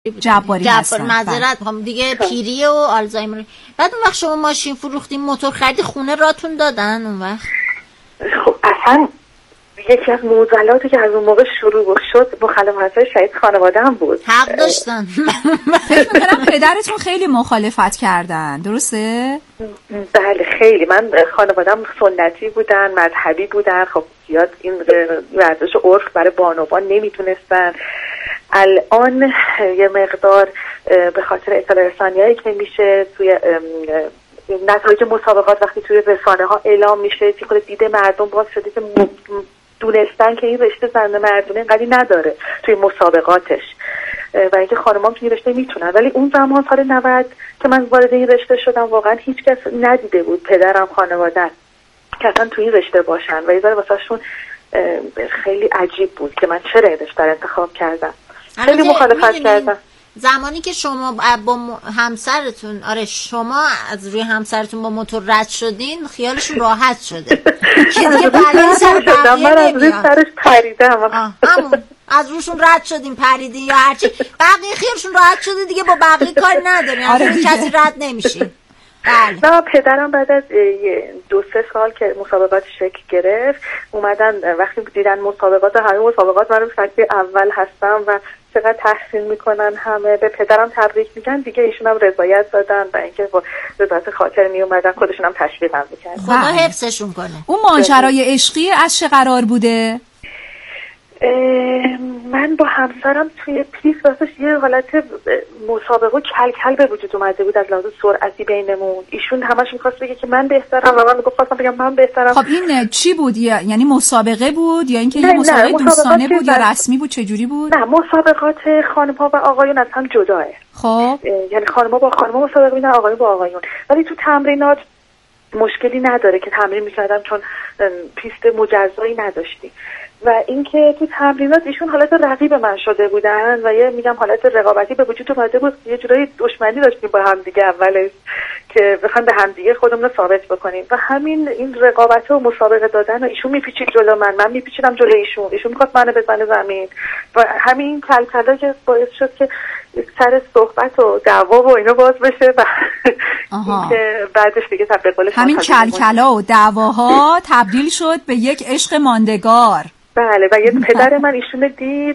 جباری هستن. معذرت هم دیگه پیری و آلزایمر. بعد اون وقت شما ماشین فروختین، موتور خریدی، خونه راتون دادن اون وقت؟ خب اصلا یکی از معضلاتی که از اون موقع شروع شد مخالفت‌های شدید خانواده هم بود. حق داشتن. فکر می‌کنم پدرتون خیلی مخالفت کردن، درسته؟ بله خیلی. من خانواده‌ام سنتی بودن، مذهبی بودن. خب زیاد این ورزش عرف برای بانوان نمیتونستن. الان یه مقدار به خاطر اطلاع رسانی‌هایی که میشه توی نتایج مسابقات وقتی توی رسانه‌ها اعلام میشه، خود دید مردم باز شده که دونستن که این رشته زن مردونه اینقدری نداره توی مسابقاتش و اینکه خانم‌ها توی رشته میتونن. ولی اون زمان سال 90 که من وارد این رشته شدم واقعا هیچ کس ندیده بود، پدرم خانواده که اصلا توی این رشته باشن و یه ذره واسهشون خیلی عجیب بود که من چرا این رشته رو انتخاب کردم. خیلی مخالفت کردم. زمانی که شما با همسرتون، آره شما از روی همسرتون با موتور رد شدین، خیالشون راحت شده که دیگه بلای سر بقیه نمیاد. سرش پریدم. همون از روشون رد شدین، پریدین یا هرچی، بقیه خیالشون راحت شده دیگه، با بقیه کار ندارین. از روی کسی رد نمیشین. بله. نه پدرم بعد از 2-3 سال که مسابقات شکل گرفت اومدن، وقتی دیدن مسابقات، همه مسابقات من فکر اول هستم و چقدر تحسین میکنن، همه به پدرم تبریک میگن دیگه، ایشون هم رضایت دادن و اینکه با رضایت خاطر میومدن، خودشون هم تشویقم میکردن. خدا حفظشون کنه. اون ماجرای عشقی از چه قرار بوده؟ من با همسرم توی پیس واسش یه حالت مسابقه کلکل به وجود اومده بود از لحاظ سرعتی بینمون. ایشون همش می‌خواست بگه که من بهترم و من می‌خواستم بگم من بهترم. خب این چی بود؟ یعنی مسابقه بود یا اینکه یه مسابقه دوستانه بود یا رسمی بود؟ چه جوری بود؟ نه، مسابقات خانم‌ها و آقایون از هم جداه. خب یعنی خانم‌ها با خانم‌ها مسابقه می‌کنن، آقایون با آقایون. ولی تو تمرینات مشکلی نداره که تمرین می‌کردم چون پیست مجزایی نداشتیم. و اینکه تو تمرینات ایشون حالت رقیب من شده بودن و یه میگم حالت رقابتی به وجود اومده بود، یه جورایی دشمنی داشتیم با هم دیگه اولش که بخوایم به هم دیگه خودمون رو ثابت بکنیم و همین این رقابت و مسابقه دادن و ایشون میپیچید جلو من میپیچیدم جلو ایشون میخواست منو بزنه زمین و همین کلکلا که باعث شد که سر صحبت و دعوا و اینا باز بشه و اینکه بعدش دیگه به قول همین کلکلا و دعواها تبدیل شد به یک عشق ماندگار. بله و یه پدر من ایشون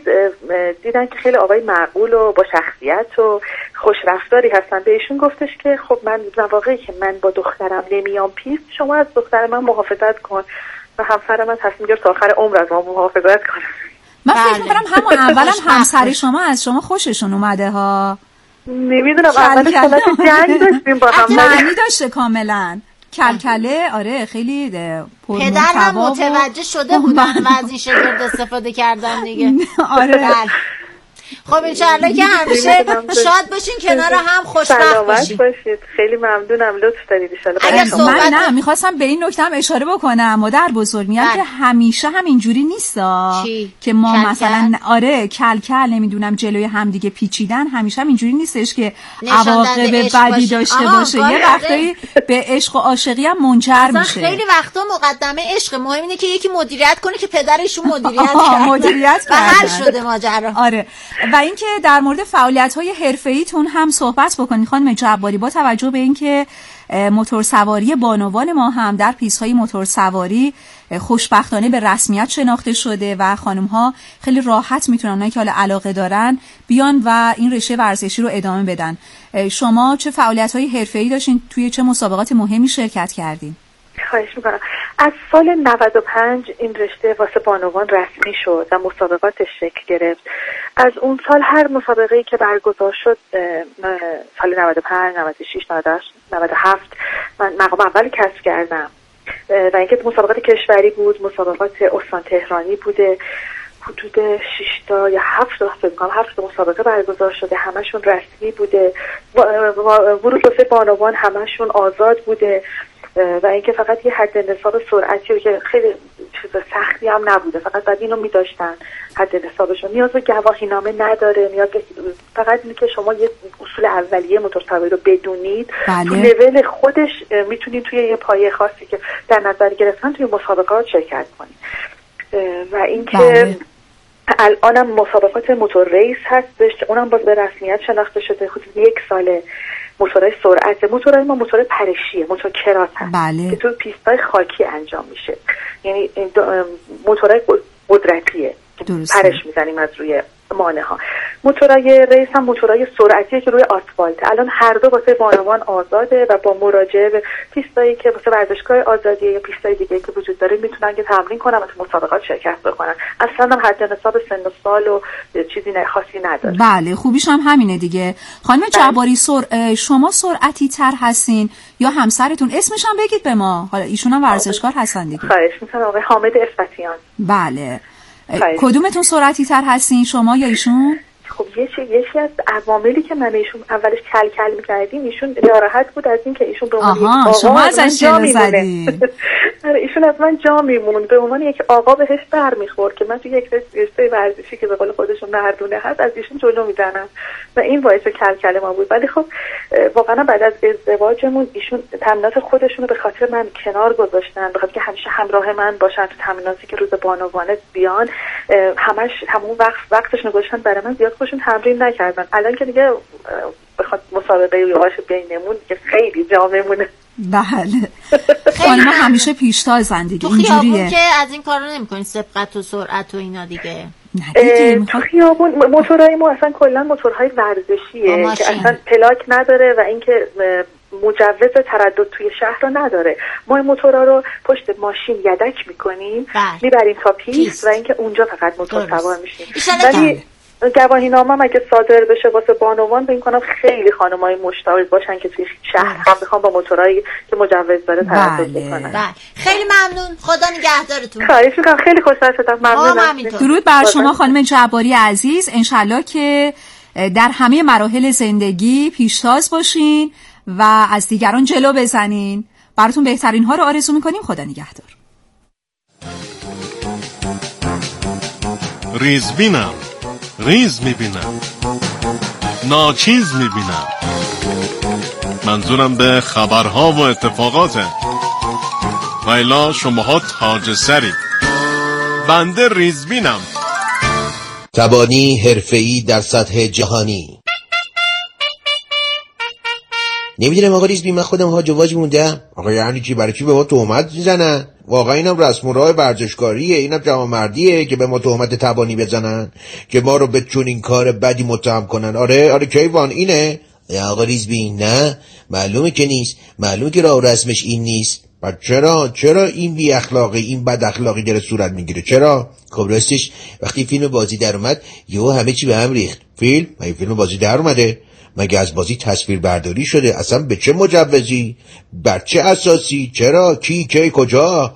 دیدن که خیلی آقای معقول و با شخصیت و خوش رفتاری هستن، به ایشون گفتش که خب من واقعی که من با دخترم نمیام پیست، شما از دختر من محافظت کن و همسر من تصمیم گرفت تا آخر عمر از ما محافظت کنه. من فکر می‌کنم همون اولم همسر شما از شما خوششون اومده ها. نمیدونم اولش حالت جنگ داشتیم با هم. معنی داشته کاملا. کلکله آره خیلی پدرم متوجه شده بودن و از این شگرد استفاده کردن دیگه. آره خب انشالله که همیشه شاد باشین، کنار هم خوشبخت باشین. خیلی ممنونم، لطف دارید انشالله. من نه میخواستم به این نکته هم اشاره بکنم، مادر بزرگ میگن که همیشه هم اینجوری نیستا که ما مثلا آره کلکل نمیدونم جلوی همدیگه پیچیدن، همیشه هم اینجوری نیستش که عواقب بدی داشته باشه. یه وقتایی به عشق و عاشقی هم منجر میشه. خیلی وقتا مقدمه عشق، مهم اینه که یکی مدیریت کنه که پدرشون مدیریت کرد و حل شده ماجرا. آره و اینکه در مورد فعالیت‌های حرفه‌ایتون هم صحبت بکنید خانم جباری، با توجه به اینکه موتورسواری بانوان ما هم در پیست‌های موتورسواری خوشبختانه به رسمیت شناخته شده و خانم‌ها خیلی راحت میتونن، اونایی که حالا علاقه دارن بیان و این رشته ورزشی رو ادامه بدن. شما چه فعالیت‌های حرفه‌ای داشتین؟ توی چه مسابقات مهمی شرکت کردین؟ خواهش میکنم. از سال 95 این رشته واسه بانوان رسمی شد و مسابقاتش شکل گرفت. از اون سال هر مسابقه‌ای که برگزار شد، سال 95 96 97 من مقام اول کسب کردم و اینکه مسابقات کشوری بود، مسابقات استان تهرانی بوده، حدود 6 تا یا 7 تا فکر کنم 7 مسابقه برگزار شده، همشون رسمی بوده. ورود واسه بانوان همشون آزاد بوده و اینکه فقط یه حد نصاب سرعتی که خیلی چیز سختی هم نبوده، فقط بعد اینو می‌داشتن حد نصابشون، نیاز به گواهینامه نداره، نیاز فقط اینه که شما یه اصول اولیه موتورسواری رو بدونید. تو لول خودش میتونید توی یه پایه خاصی که در نظر گرفتن توی مسابقات شرکت کنید و اینکه الانم مسابقات موتور ریس هستش، اونم باز به رسمیت شناخته شده. حدود 1 ساله موتورهای سرعت، موتورهای ما موتور پرشیه، موتور کراس هست که تو پیست‌های خاکی انجام میشه. یعنی موتورهای قدرتیه که پرش میزنیم از روی مانع ها. موتورهای ریس هم موتورهای سرعتیه که روی آسفالت. الان هر دو واسه بانوان آزاده و با مراجعه به پیستایی که واسه ورزشگاه آزادی یا پیستای دیگه که وجود داره میتونن که تمرین کنن و تو مسابقات شرکت بکنن. اصلا هم حد نصاب سن و سال و چیزی خاصی نداره. بله، خوبیش هم همینه دیگه. خانم جباری، شما سرعتی تر هستین یا همسرتون؟ اسمش هم بگید به ما. حالا ایشون هم ورزشکار هستن دیگه. خواهش می‌کنم. آقای حامد افاتیان. بله. کدومتون سرعتی تر هستین، شما یا ایشون؟ خب یکی از عواملی که من ایشون اولش کل می‌کردیم، ایشون ناراحت بود از این که ایشون به عنوان آقا شما ازش جا زدین. ایشون از من جا میموند، به عنوان یک آقا بهش برمیخورد که من تو یک رشته ورزشی که به قول خودشون مردونه هست از ایشون جلو میزنم و این باعث کل ما بود. ولی خب واقعا بعد از ازدواجمون ایشون تمرینات خودشون رو به خاطر من کنار گذاشتن، به خاطر که همیشه همراه من باشن تو تمریناتی که روز بانوانه بیان، همون وقتشون گذاشتن برای من، زیاد خودشون تمرین نکردن. الان که دیگه بخواد مسابقه یواش بینمون که خیلی جا میمونه. بله. خانم همیشه پیشتازن دیگه، اینجوریه. که از این کارا نمی‌کنین، سبقت و سرعت و اینا دیگه. تو خیابون موتورهای ما اصلا کلا موتورهای ورزشیه که اصلا پلاک نداره و اینکه مجوز تردد توی شهر رو نداره. ما این موتورها رو پشت ماشین یدک میکنیم، میبریم تا پیست و اینکه اونجا فقط موتور سوار میشیم. ولی گواهینامه هم اگه صادر بشه واسه بانوان، فکر کنم خیلی خانمای مشتاق باشن که توی شهر هم بخوام با موتورایی که مجوز داره تردد بکنن. خیلی ممنون، خدا نگهدارتون. خواهش می‌کنم، خیلی خوشحال شدم. ممنونم. درود بر شما خانم جباری عزیز. انشالله که در همه مراحل زندگی پیشتاز باشین و از دیگران جلو بزنین. براتون بهترین ها رو آرزو می‌کنیم. خدا نگهدار. ریزبینم، ریز میبینم، ناچیز میبینم. منظورم به خبرها و اتفاقاته. ویلا شماها تاج سرید، بنده ریزبینم. تبانی حرفه‌ای در سطح جهانی. نمیدونم آقا ریزبین، من خودم هاج و واج موندم. آقا یعنی چی؟ برای چی به ما تهمت میزنن؟ واقعا اینم رسم و راه ورزشکاریه، اینم جوانمردیه که به ما تهمت تبانی بزنن، که ما رو به چنین کار بدی متهم کنن. آره کیوان اینه؟ آقا ریزبین نه، معلومه که نیست، معلومه که راه و رسمش این نیست. چرا این بی اخلاقی، این بد اخلاقی داره صورت میگیره؟ چرا؟ خب راستش وقتی فیلم بازی در اومد یهو همه چی به هم ریخت. فیلم بازی در اومده، مگه از بازی تصویر برداری شده؟ اصلا به چه مجوزی؟ بر چه اساسی؟ چرا؟ کی کجا؟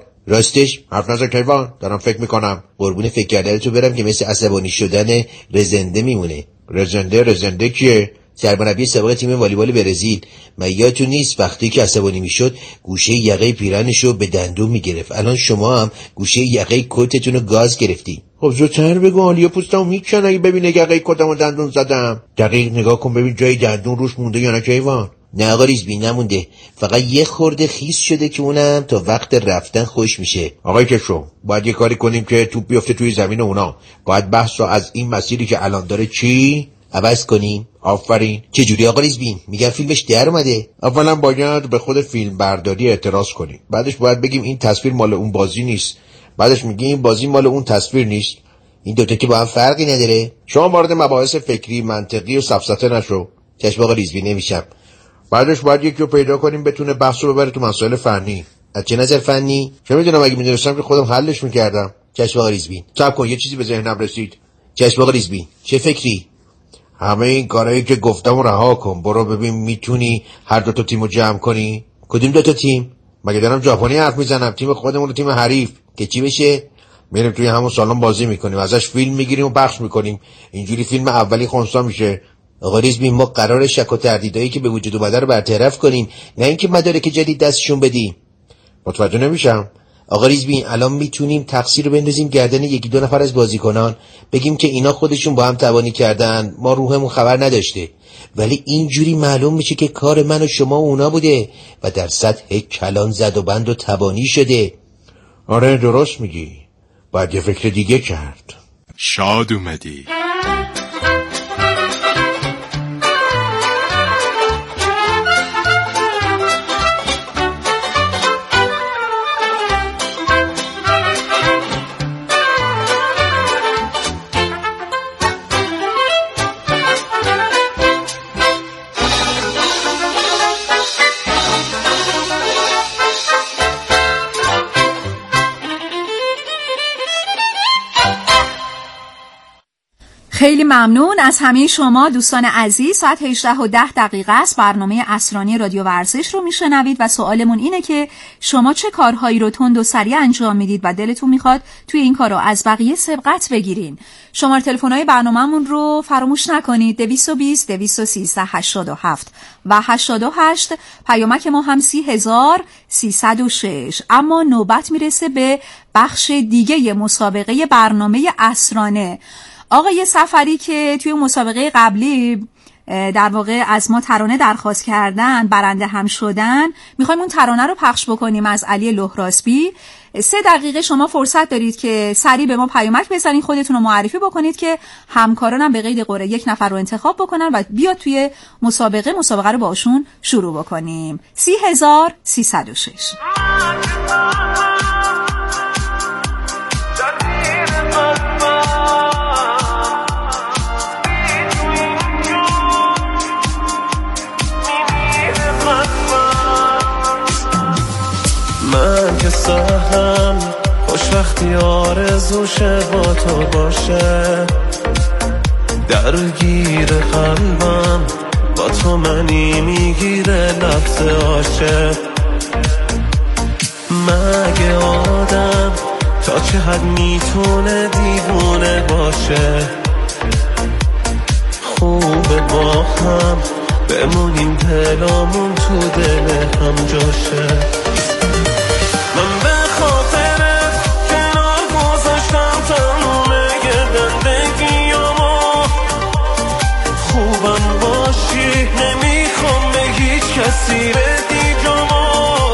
راستش حرف نزن کیوان، دارم فکر میکنم. قربون فکر کردن تو برم که مثل عصبانی شدن رزنده میمونه. رزنده کیه؟ سرمربی سابق تیم والیبال برزیل. من یادتون نیست وقتی که عصبانی میشد گوشه یقه پیرنشو به دندون میگرفت؟ الان شما هم گوشه یقه کتتون رو گاز گرفتی. خب زودتر بگو، حالیه پوستمو میکنه اگه ببینه یقه کتمو دندون زدم. دقیق نگاه کن ببین جای دندون روش مونده یا نه کیوان. نه آقا ریزبین نمونده، فقط یه خورده خیس شده که اونم تا وقت رفتن خوش میشه. آقای کشو باید یه کاری کنیم که توپ بیفته توی زمین اونا. باید بحث رو از این مسیری که الان داره عوض کنیم. آفرین. چجوری آقا ریزبین؟ میگن فیلمش در اومده. اولا باید به خود فیلم برداری اعتراض کنیم، بعدش باید بگیم این تصویر مال اون بازی نیست، بعدش میگیم این بازی مال اون تصویر نیست. این دوتا که با هم فرقی نداره. شما وارد مباحث فکری منطقی و سفسطه نشو. چشم آقا ریزبین نمیشم. بعدش باید یکی رو پیدا کنیم بتونه بحث رو ببره تو مسائل فنی. از چه نظر فنی؟ چه میدونم، اگه میدونستم که خودم حلش میکردم. چشم آقا ریزبین. صبر کن، یه چیزی به ذهنم رسید. چشم آقا ریزبین. چه فکری؟ همه این کارهایی که گفتم رو رها کن، برو ببین میتونی هر دو تا تیمو جمع کنی. کدوم دو تا تیم؟ مگه دارم ژاپنی حرف میزنم؟ تیم خودمون و تیم حریف که چی بشه؟ میریم توی همون سالن بازی میکنیم، ازش فیلم میگیریم و پخش میکنیم. اینجوری فیلم اولی خونسا میشه. آقا ریزبین، ما قراره شک و تردیدایی که به وجود اومده رو برطرف کنیم، نه اینکه مدارک جدید دستشون بدیم. متوجه نمیشم. آقا ریزبین، الان میتونیم تقصیر رو بندازیم گردن یکی دو نفر از بازیکنان، بگیم که اینا خودشون با هم تبانی کردن، ما روحمون خبر نداشته. ولی اینجوری معلوم میشه که کار من و شما و اونا بوده و در سطح کلان زد و بند و تبانی شده. آره درست میگی، باید یه فکر دیگه کرد. شاد اومدی. خیلی ممنون از همه شما دوستان عزیز. ساعت 18:10 است. برنامه عصرانی رادیو ورزش رو میشنوید و سوالمون اینه که شما چه کارهایی رو تند و سریع انجام میدید و دلتون میخواد توی این کارا از بقیه سبقت بگیرین. شماره تلفن‌های برنامه‌مون رو فراموش نکنید. 220 213 87 و 88. پیامک ما هم 30306. اما نوبت میرسه به بخش دیگه مسابقه برنامه عصرانه. آقای سفری که توی مسابقه قبلی در واقع از ما ترانه درخواست کردن، برنده هم شدن، میخوایم اون ترانه رو پخش بکنیم از علی لهراسبی. 3 دقیقه شما فرصت دارید که سریع به ما پیامک بزنید، خودتون رو معرفی بکنید که همکارانم به قید قرعه 1 نفر رو انتخاب بکنن و بیاد توی مسابقه رو باشون شروع بکنیم. 30306. من که سهم خوش وقتی آرزوشه با تو باشه، درگیر قلبم با تو منی میگیره لفظ عاشق. مگه آدم تا چه حد میتونه دیوونه باشه؟ خوبه با هم بمونیم دلامون تو دل هم جاشه. من به خاطرت کنار گذاشتم تموم زندگیامو، خوبم باشی نمیخوام به هیچ کسی بدی جامو.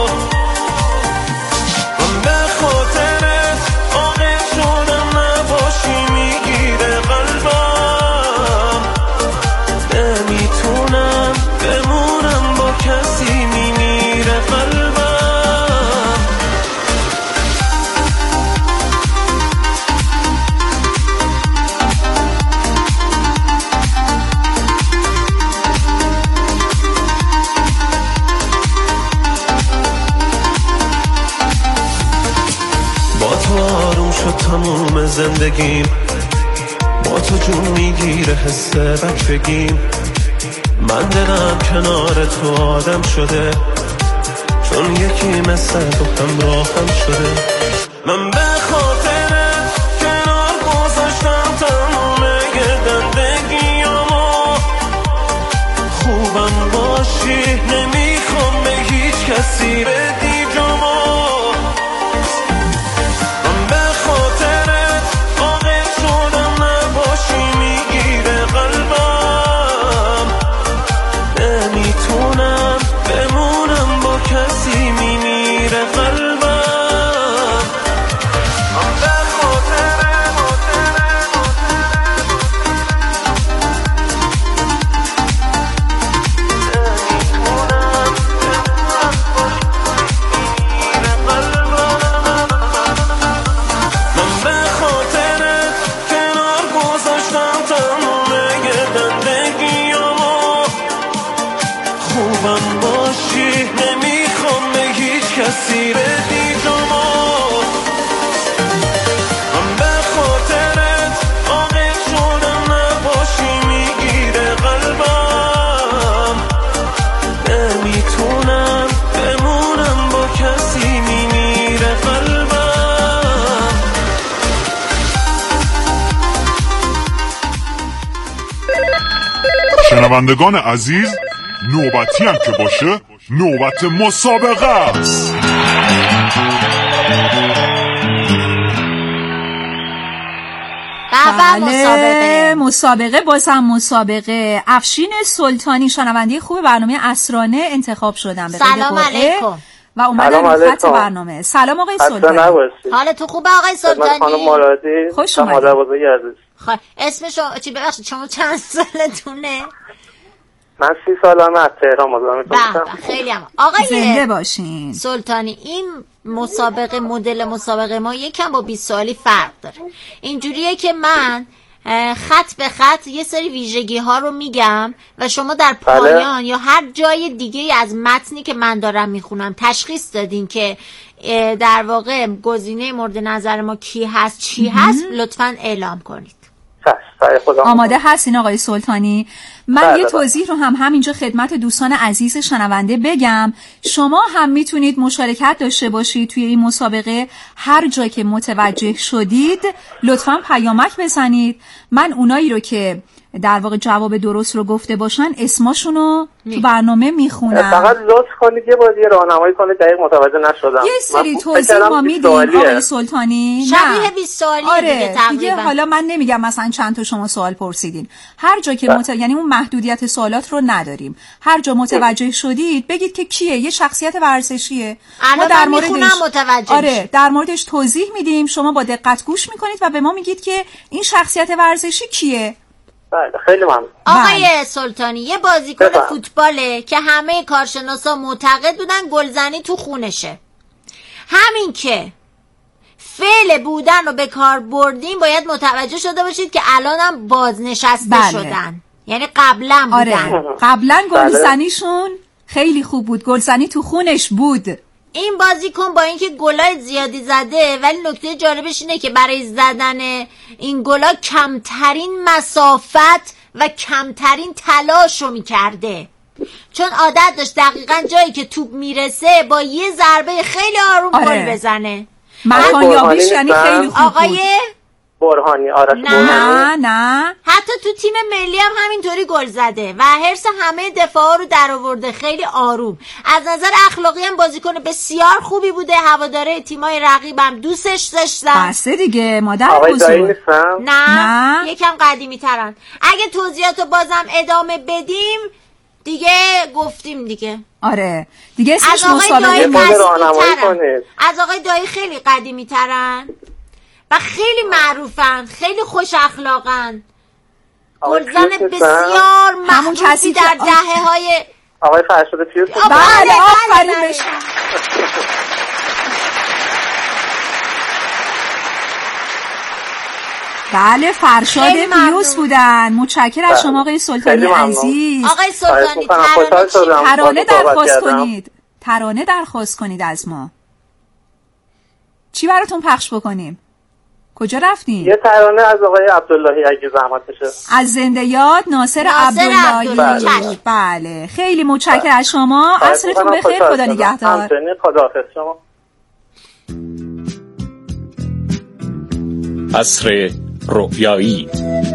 من به خاطرت عاقل شدم نباشی میگیره قلبم، نمیتونم بمونم با کسی میمیره قلبم. تموم زندگیم با تو جون میگیره حس بچگیم. من دلم کنار تو آدم شده، چون یکی مثل تو همراهم شده. من به خاطرت کنار گذاشتم تموم زندگیامو، خوبم باشی نمیخوام به هیچ کسی بدی جامو. شنوندگان عزیز، نوبتی هم که باشه نوبت مسابقه است. بله، مسابقه بازم مسابقه. افشین سلطانی شنونده خوب برنامه عصرانه انتخاب شدن. سلام علیکم. و اومدن خط برنامه. سلام آقای سلطانی. حال تو خوبه آقای سلطانی؟ خانم مرادی. خوش اومدید. مادر بزرگی عزیز. اسم شما چی ببخشید شما چند سالتونه؟ من 30 سالمه، از تهران مزاحمتون. خیلی هم آقای زنده باشین سلطانی. این مسابقه مدل مسابقه ما یکم با 20 سالی فرق داره. اینجوریه که من خط به خط یه سری ویژگی ها رو میگم و شما در پایان یا هر جای دیگه از متنی که من دارم میخونم تشخیص دادین که در واقع گزینه مورد نظر ما کی هست چی هست، لطفاً اعلام کنید. آماده هستین آقای سلطانی؟ من یه توضیح رو همینجا خدمت دوستان عزیز شنونده بگم. شما هم میتونید مشارکت داشته باشید توی این مسابقه. هر جا که متوجه شدید لطفاً پیامک بزنید. من اونایی رو که در واقع جواب درست رو گفته باشن اسماشونو تو برنامه میخونم. فقط لطف کنید یه بار یه راهنمایی کنید، دقیق متوجه نشدم. یه سری توضیح ما میدیم آقای سلطانی. شبیه 20 سالیه دیگه تقریبا. دیگه حالا من نمیگم مثلا چند تا شما سوال پرسیدین. هر جا که یعنی اون محدودیت سوالات رو نداریم. هر جا متوجه شدید بگید که کیه، یه شخصیت ورزشیه. ما در موردش آره در موردش توضیح میدیم، شما با دقت گوش میکنید و به ما میگید که این شخصیت ورزشی کیه. بله خیلی ممنون. آقای سلطانی یه بازیکن فوتباله که همه کارشناسا معتقد بودن گلزنی تو خونشه. همین که فعل بودن رو به کار بردیم باید متوجه شده باشید که الانم بازنشسته شدن، یعنی قبلا بودن. آره قبلا گلزنیشون خیلی خوب بود، گلزنی تو خونش بود. این بازیکن با اینکه گلای زیادی زده ولی نکته جالبش اینه که برای زدن این گلا کمترین مسافت و کمترین تلاش رو میکرده، چون عادت داشت دقیقاً جایی که توپ میرسه با یه ضربه خیلی آروم گل بزنه. مکان یابیش یعنی خیلی خوب آقای برهانی. آرش نه حتی تو تیم ملی هم همینطوری گل زده و حرص همه دفاعا رو در آورده، خیلی آروم. از نظر اخلاقی هم بازیکن بسیار خوبی بوده، هواداره تیمای رقیبم دوستش داشتن. بسه دیگه مادر بزرگ. نه یکم قدیمی ترن. اگه توضیحاتو بازم ادامه بدیم دیگه گفتیم دیگه. آره دیگه از آقای دایی خیلی قدیمی ترن و خیلی معروفن، خیلی خوش اخلاقن، گلزن بسیار محبوبی در دهه‌های آقای فرشاد پیوست. بله آفرین بهش. بله فرشاد پیوست بودن. متشکرم از شما آقای سلطانی عزیز. آقای سلطانی ترانه درخواست کنید از ما. چی براتون پخش بکنیم؟ کجا رفتین؟ یه ترانه از آقای عبداللهی اگه زحمت بشه. از زنده یاد ناصر عبداللهی. بله خیلی متشکرم از شما. عصرتون بخیر. خدا نگهدار. خداحافظ شما. عصر رؤیایی.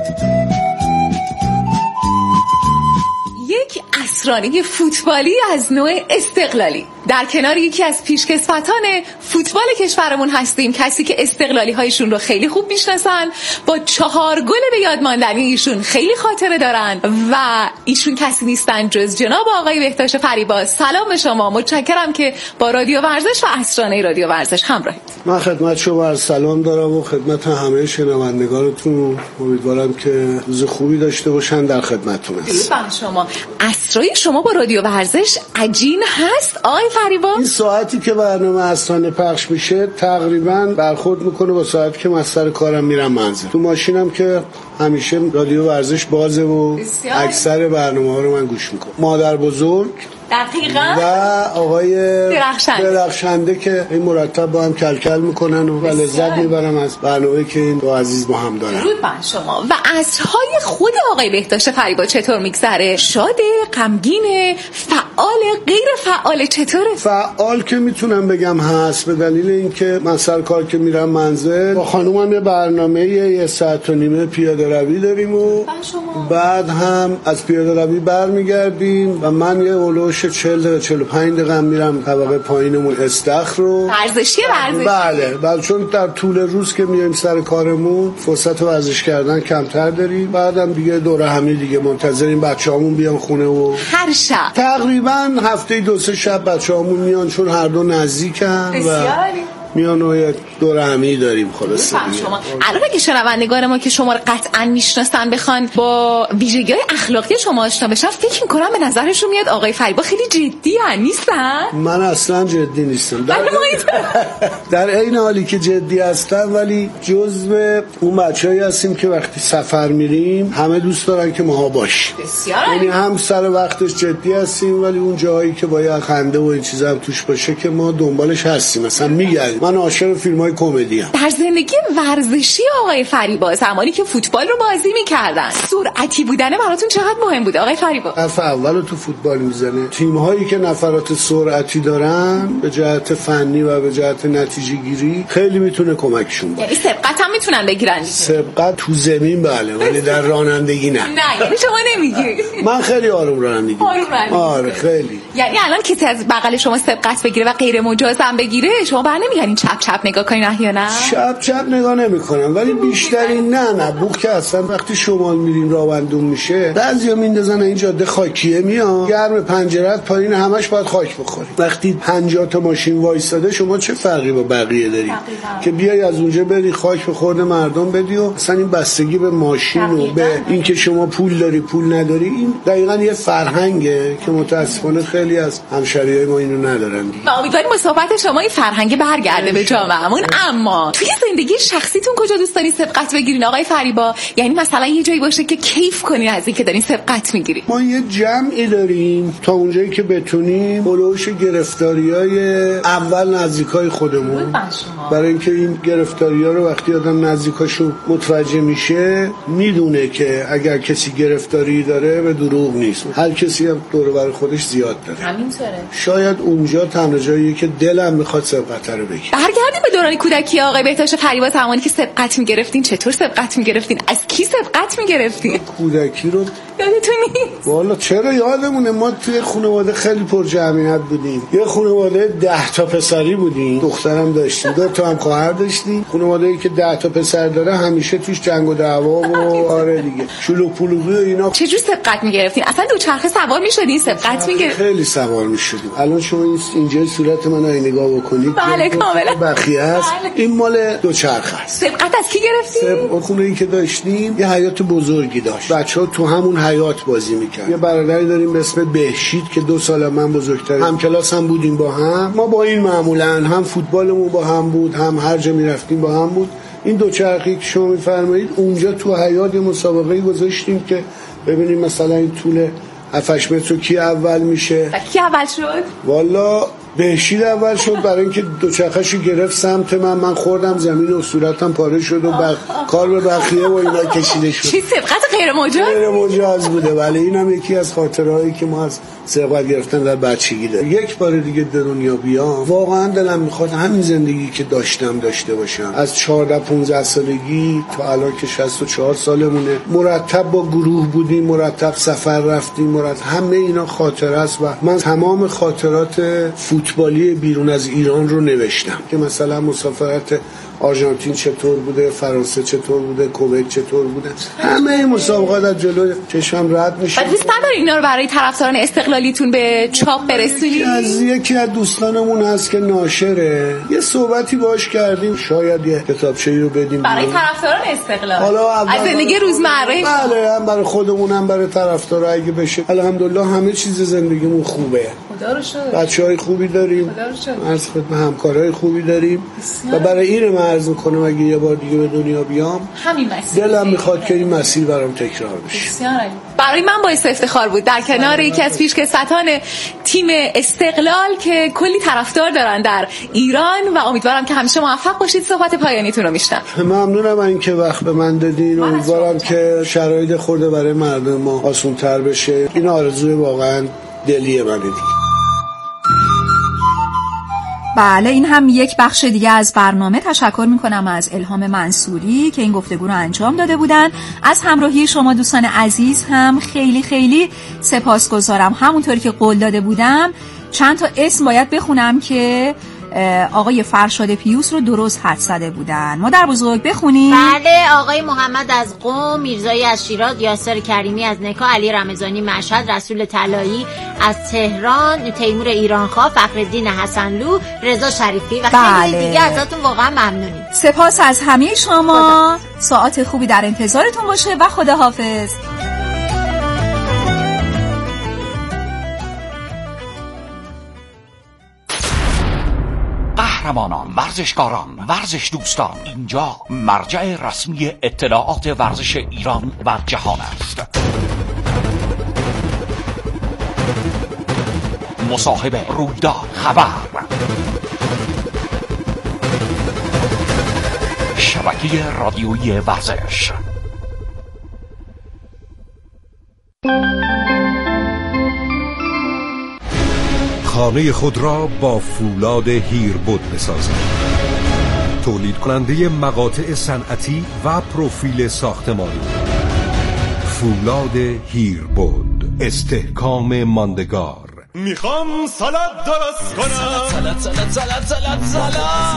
یک عصرانه فوتبالی از نوع استقلالی در کنار یکی از پیشکسوتان فوتبال کشورمون هستیم، کسی که استقلالی هایشون رو خیلی خوب میشناسن، با 4 گل به یاد ماندنی ایشون خیلی خاطره دارن و ایشون کسی نیستن جز جناب آقای بهداشت فریبا. سلام به شما، متشکرم که با رادیو ورزش و عصرانه رادیو ورزش همراهید. من خدمت شما سلام دارم و خدمت همه شنوندگانتون. امیدوارم که روز خوبی داشته باشن. در خدمتتون هستم. شما عصرای شما با رادیو ورزش عجین هست آقای فریبا؟ این ساعتی که برنامه عصرانه پخش میشه تقریبا برخورد میکنه با ساعتی که من سر کارم میرم منزل. تو ماشینم که همیشه رادیو ورزش بازه و اکثر برنامه ها رو من گوش میکنم. مادر بزرگ دقیقاً و آقای درخشنده که این مرتب با هم کلکل میکنن و لذت میبرم از برنامه‌ای که این دو عزیز با هم دارن. درود بر شما. و عصرهای خود آقای بهداشت فریبا چطور میگذره؟ شاده، غمگین، فعال، غیر فعال، چطوره؟ فعال که میتونم بگم هست، به دلیل اینکه من سر کار که میرم منزل با خانومم یه برنامه 1.5 ساعت پیاده روی داریم و بعد هم از پیاده روی برمیگردیم و من یه اولوش میشه 40 دقیقه 45 دقیقه میرم طبقه پایینمون استخر رو ورزشی. بله چون در طول روز که میایم سر کارمون فرصت ورزش کردن کمتر داریم. بعدم دیگه دوره همی دیگه منتظریم بچه‌هامون بیان خونه و هر شب تقریبا هفته 2-3 شب بچه‌هامون میان چون هر دو نزدیکن و میان و یک دوره همی داریم. خلاص الان اگه شنوندگان ما که شما رو قطعا میشناسن بخوان با ویژگی‌های اخلاقی شما آشنا بشن، فکر می‌کنم به نظرشون میاد آقای فریبا خیلی جدی نیستن. من اصلا جدی نیستم، در عین حالی که جدی هستم ولی جزو اون بچه‌ای هستیم که وقتی سفر میریم همه دوست دارن که ماها باشیم. یعنی هم سر وقتش جدی هستیم ولی اون جایی که باید خنده و این چیزا هم توش باشه که ما دنبالش هستیم. مثلا میگردیم، من عاشق فیلم‌های کمدی ام. در زندگی ورزشی آقای فریبا زمانی که فوتبال رو بازی می‌کردن سرعتی بودن براتون چقدر مهم بود آقای فریبا؟ حرف اولو تو فوتبال میزنه. تیم‌هایی که نفرات سرعتی دارن به جهت فنی و به جهت نتیجه گیری خیلی میتونه کمکشون باشه. یعنی سبقت هم میتونن بگیرن؟ سبقت تو زمین بله ولی در رانندگی نه. یعنی شما نمیگی؟ من خیلی آروم رانندگی. آره خیلی. یعنی الان کسی از بغل شما سبقت بگیره و غیر مجاز هم بگیره شما برنمیگردین چپ نگاه کنین احیانا؟ چپ نگاه نمی‌کنم ولی بیشتری نه بوق که اصلا وقتی شمال میریم راه‌بندون میشه بعضیا میندازن این جاده خاکیه میاد گرم پنجره‌ات پایین همش باید خاک بخوری. وقتی 50 تا ماشین وایساده شما چه فرقی با بقیه داری که بیای از اونجا بری خاک به خورد مردم بدی و اصلا این بستگی به ماشین و به اینکه شما پول داری پول نداری این دقیقاً یه فرهنگه که متأسفانه خیلی از همشهریای ما اینو ندارن. امیدواریم با صحبت شما این فرهنگ برگرده به جامعهمون. اما توی زندگی شخصیتون کجا دوست دارین سبقت بگیرین آقای فریبا؟ یعنی مثلا یه جایی باشه که کیف کنین از اینکه دارین سبقت میگیرین. ما یه جمعی داریم تا اونجایی که بتونیم بلوش گرفتاریای اول نزدیکای خودمون، برای اینکه این گرفتاری‌ها رو وقتی آدم نزدیکاشو متوجه میشه میدونه که اگر کسی گرفتاری داره به دروغ نیست. هر کسی هم دور و بر خودش زیاد داره. همینطوره. شاید اونجا تنها جاییه که دلم میخواد سبقت رو بگیرم. برگردیم به دوران کودکی آقای بهداشت فریبا. زمانی که سبقت میگرفتین چطور سبقت میگرفتین؟ از کی سبقت میگرفتین؟ کودکی رو یادتون نیست؟ والا چرا یادمونه. ما توی خانواده خیلی پر جمعیت بودیم. یه خانواده 10 تا پسری بودیم، دخترم داشتیم، 2 تا هم خواهر داشتیم. خانواده‌ای که 10 تا پسر داره همیشه توش جنگ و دعوا و آره دیگه شلوغ پلوغی و اینا. چجور سبقت میگرفتین؟ اصلا دوچرخه سوار میشدین سبقت میگرفتین؟ خیلی سوار میشدیم. الان شما اینجا صورت منو نگاه بکنید بله کاملا بخیه است. این مال دوچرخه است. سبقت از کی گرفتین؟ خونه‌ای که داشتیم یه حیاط بزرگی داشت، بچه‌ها تو همون حیاط بازی می‌کردن. یه برادری داریم به اسم بهشید که 2 سال من بزرگتره، هم کلاس هم بودیم با هم. ما با این معمولا هم فوتبالمون با هم بود هم هر جا می‌رفتیم با هم بود. این دوچرخه‌ای که شما می‌فرمایید اونجا تو حیاط یه مسابقه گذاشتیم که ببینیم مثلا این طول 7 متر کی اول میشه. کی اول شد؟ والا بهشید اول شد برای اینکه دوچرخه‌شو گرفت سمت من خوردم زمین و صورتم پاره شد و کار به بخیه و اینا کشیده شد. چی سبقت غیر مجاز؟ غیر مجاز بوده. ولی اینم یکی از خاطرهایی که ما از سبقت گرفتن در بچگی داریم. یک بار دیگه در دنیا بیام واقعا دلم میخواد همین زندگی که داشتم داشته باشم. از 14-15 سالگی تا الان که 64 سالمونه مرتب با گروه بودیم، مرتب سفر رفتیم، مرتب همه اینا خاطره است و من تمام خاطرات فوتبالی بیرون از ایران رو نوشتم که مثلا مسافرت آرژانتین چطور بوده، فرانسه چطور بوده، کویت چطور بوده، همه مسابقات از جلوی چشم رد میشه. دوست نداری اینا رو برای طرفداران استقلالیتون به چاپ برسونی؟ یکی از دوستانمون هست که ناشره، یه صحبتی باهاش کردیم شاید یه کتابچه‌ای رو بدیم برای طرفداران استقلال. حالا از زندگی روزمره. بله هم برای خودمون هم برای طرفدارا اگه بشه. الحمدلله همه چیز زندگیمون خوبه. خدا رو شکر. بچه‌های خوبی داریم. خدا رو شکر. عرض خدمت همکارای خوبی داریم و برای این من عرض می‌کنم اگه یه بار دیگه به دنیا بیام همین مسیر دلم میخواد که این مسیر برام تکرار بشه. برای من باعث افتخار بود در کنار یکی از پیشکسوتان تیم استقلال که کلی طرفدار دارن در ایران و امیدوارم که همیشه موفق باشید. صحبت پایانیتون رو میشنم. ممنونم اینکه وقت به من دادین. امیدوارم که شرایط خورده برای مردم ما آسان‌تر بشه. این آرزوی واقعا دلیه من دیگه. بله، این هم یک بخش دیگه از برنامه. تشکر میکنم از الهام منصوری که این گفتگو رو انجام داده بودن. از همراهی شما دوستان عزیز هم خیلی خیلی سپاسگزارم. همونطوری که قول داده بودم چند تا اسم باید بخونم که آقای فرشاد پیوس رو درست حدس زده بودن. مادر بزرگ بخونیم. بله، آقای محمد از قم، میرزایی از شیراز، یاسر کریمی از نکا، علی رمضانی مشهد، رسول طلایی از تهران، تیمور ایرانخواه، فخرالدین حسنلو، رضا شریفی و خیلی دیگه. ازتون واقعا ممنونیم. سپاس از همه شما. ساعت خوبی در انتظارتون باشه و خداحافظ. قهرمانان، ورزشکاران، ورزش دوستان، اینجا مرجع رسمی اطلاعات ورزش ایران و جهان است. مصاحبه، رویداد، خبر، شبکه رادیویی ورزش. خانه خود را با فولاد هیربود بسازید. تولید کننده مقاطع صنعتی و پروفیل ساختمانی. فولاد هیربود، استحکام ماندگار. میخوام سالاد درست کنم. سالاد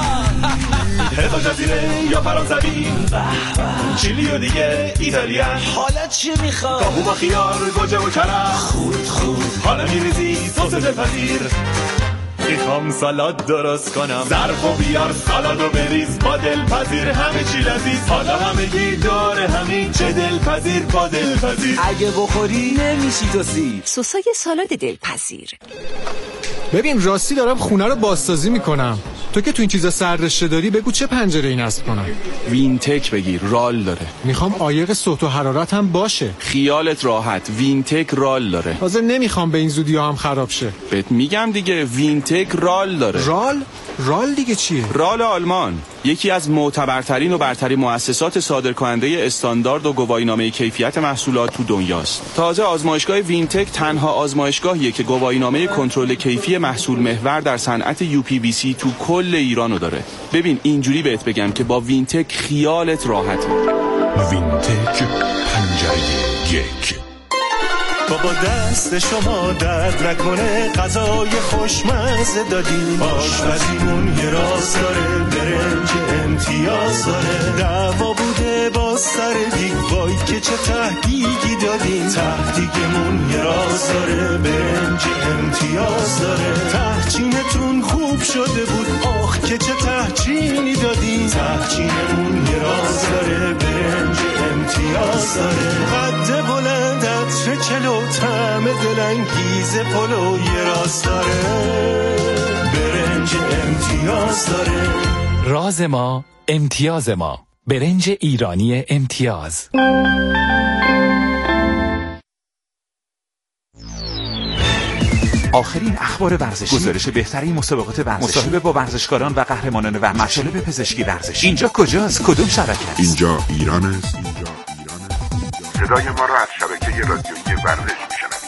هزار جزیره یا فرانسوی، چیلی و دیگه ایتالیان. حالا چی میخوام؟ کاهو با خیار، گوجه و کرم. خود حالا میریزی سس دلپذیر. میخوام سالاد درست کنم. ظرف و بیار سالادو بریز با دلپذیر، همه چی لذیذ. حالا همگی دور همین، چه دلپذیر با دلپذیر. اگه بخوری نمیشی تو سیر. سسای سالاد دلپذیر. ببین راستی دارم خونه رو بازسازی میکنم. تو که تو این چیزا سررشته داری بگو چه پنجره‌ای نصب کنم. وینتک بگیر، رال داره. میخوام عایق صوت و حرارت هم باشه. خیالت راحت، وینتک رال داره. تازه نمیخوام به این زودی هم خراب شه. بهت میگم دیگه، وینتک رال داره. رال دیگه چیه؟ رال آلمان، یکی از معتبرترین و برترین مؤسسات صادرکننده استاندارد و گواهینامه کیفیت محصولات تو دنیاست. تازه آزمایشگاه وینتک تنها آزمایشگاهیه که گواهینامه کنترل کیفی محصول محور در صنعت UPVC تو کل ایرانو داره. ببین اینجوری بهت بگم که با وینتک خیالت راحته. وینتک، پنجره یک. بابا دست شما درد نکنه، غذای خوشمزه دادیم. آشپزیمون یه راز داره، برنج امتیاز داره. دعوا بوده با سر دیگ، وای که چه تهدیگی دادیم. تهدیگمون یه راز داره، برنج امتیاز داره. تهچینتون خوب شده بود، آخ که چه تهچینی دادیم. تهچینمون یه راز داره، برنج امتیاز داره. قد بلند عطر چلو، طعم دلانگیز پلو یه راز داره، برنج امتیاز داره. راز ما، امتیاز ما، برنج ایرانی امتیاز. آخرین اخبار ورزشی، گزارش بهترین مسابقات ورزشی، مصاحبه با ورزشکاران و قهرمانان ورزشی، مطالب پزشکی ورزشی. اینجا کجاست؟ کدوم شبکه است؟ اینجا ایران است. صدای ما را از شبکه رادیویی ورزش میشنوید.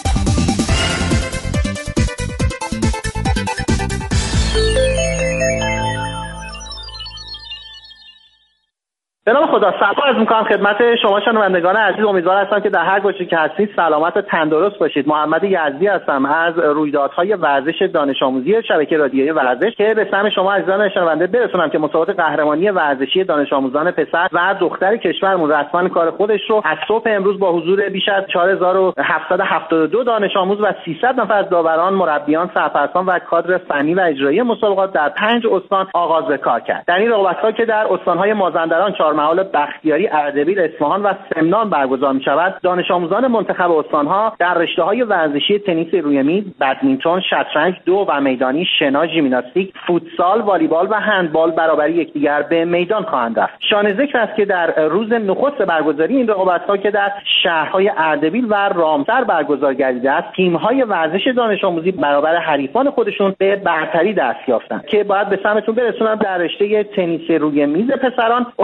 به نام خدا سلام عرض می‌کنم خدمت شما شنوندگان عزیز. امیدوار هستم که در هر گوشه‌ای که هستید سلامت و تندرست باشید. محمد یزدی هستم از رویدادهای ورزش دانش آموزی شبکه رادیویی ورزش که به سهم شما عزیزان شنونده برسونم که مسابقات قهرمانی ورزشی دانش آموزان پسر و دختر کشورمون رسما کار خودش رو از صبح امروز با حضور بیش از 4772 دانش آموز و 300 نفر از داوران، مربیان، سرپرستان و کادر فنی و اجرایی مسابقات در 5 استان آغاز به کار کرد. در این رقابت‌ها که در استان‌های مازندران، چهارمحال، بختیاری، اردبیل، اصفهان و سمنان برگزار می‌شود، دانش آموزان منتخب استان‌ها در رشته‌های ورزشی تنیس روی میز، بدمینتون، شطرنج دو و میدانی، شنا، ژیمناستیک، فوتسال، والیبال و هندبال برابری یکدیگر به میدان خواهند رفت. شایان ذکر است که در روز نخست برگزاری این رقابت‌ها که در شهرهای اردبیل و رامسر برگزار گردیده است، تیم‌های ورزش دانش آموزی برابر حریفان خودشون به برتری دست یافتند که باید به سمتون برسونم. در رشته تنیس روی میز پسران، استان‌های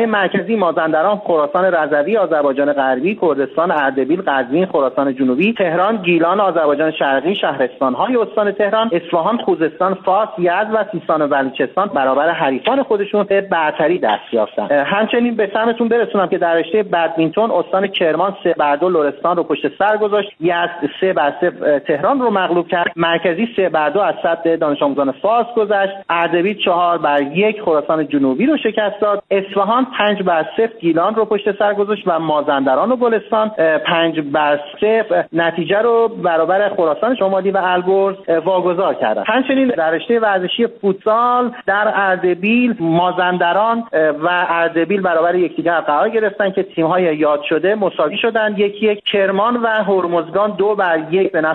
مرکزی مازندران، خراسان رضوی، آذربایجان غربی، کردستان، اردبیل، قزوین، خراسان جنوبی، تهران، گیلان، آذربایجان شرقی، شهرستان‌های استان تهران، اصفهان، خوزستان، فارس، یزد و سیستان و بلوچستان برابر حریفان خودشون به برتری دست یافتند. همچنین به سمتون برسونم که در رشته بدمینتون استان کرمان 3-2 لرستان رو پشت سر گذاشت، یزد 3-0 تهران رو مغلوب کرد، مرکزی 3-2 از صد دانش آموزان فارس گذشت، اردبیل 4-1 خراسان جنوبی رو شکست داد، اصفهان 5-0 گیلان رو پشت سر گذاشت و مازندران و گلستان 5-0 نتیجه رو برابر خراسان شمالی و البرز واگذار کردند. همچنین در رشته ورزشی فوتسال در اردبیل مازندران و اردبیل برابر یکدیگر قرار گرفتن که تیم‌های یاد شده مساوی شدند، 1-1. کرمان و هرمزگان 2-1 به نفع